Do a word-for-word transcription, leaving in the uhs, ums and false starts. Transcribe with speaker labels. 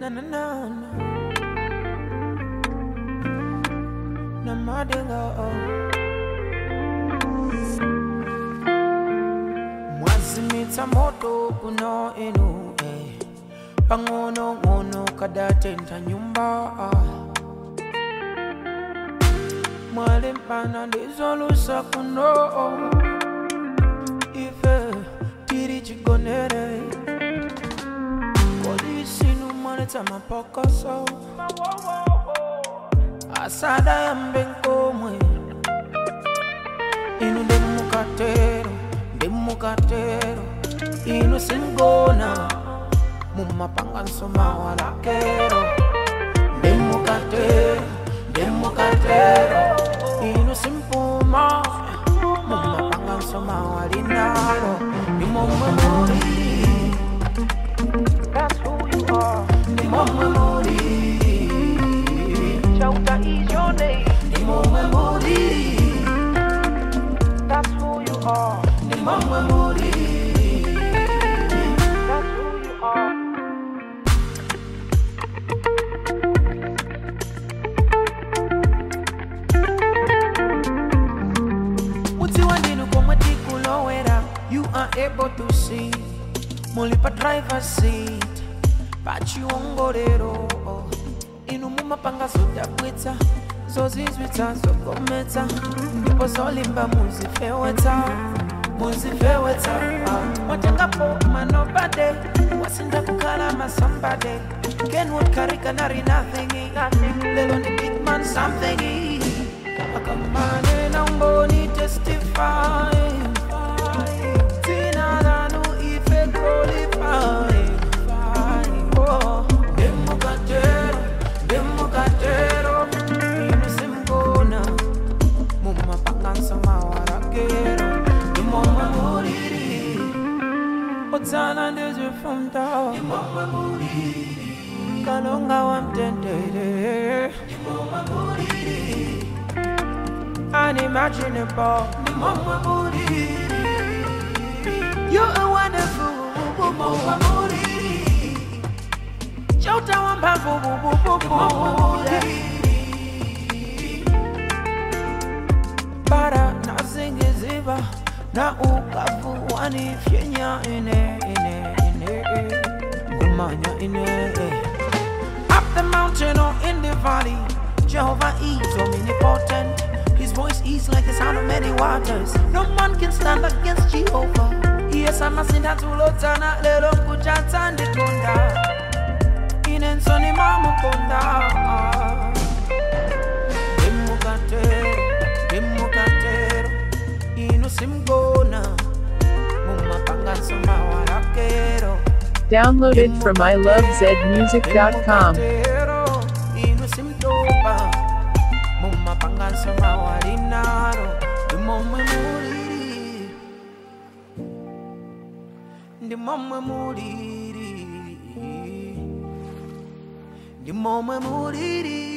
Speaker 1: na na na na na madinga oh mwazimita moto kuno enu eh pangono ngono kada tenta nyumba mwale mpana ndizolusa kuno ife piri chigonere polisi numaneta mapokoso asada ya mbenkomwe inu ndemukatero ndemukatero inu singona mumapanga nsoma walakero ndemukatero ndemukatero inu simpuma mumapanga nsoma walinaro nimomwe muri that's who you are nimomwe muri Chauta is your name nimomwe muri that's who you are nimomwe muri that's who you are you are able to see Mulipa driver's seat But you won't go there Inu muma panga soda bweta Zozi zwita zoko meta Nipo zolimba muzi feweta Muzi feweta Watenga po manobade Wasinda kukala ma somebody Kenwood karika nari nothing Lelo ni big man something Akamane na mboni testify from down Kalonga wamtendere unimaginable you're a wonderful Chota wambavu Bara na zingiziva na ukavu wanifyenya ine ine up the mountain or in the valley, Jehovah is omnipotent. His voice is like the sound of many waters. No man can stand against Jehovah. Yes, I must sing that to Lotana, little Kujata and the Konda. In and Sonny Mama Konda. Democatero, Democatero, Inu Simgona, Mumma Pangansoma Warakero.
Speaker 2: Downloaded from I love zed music dot com.
Speaker 1: The moment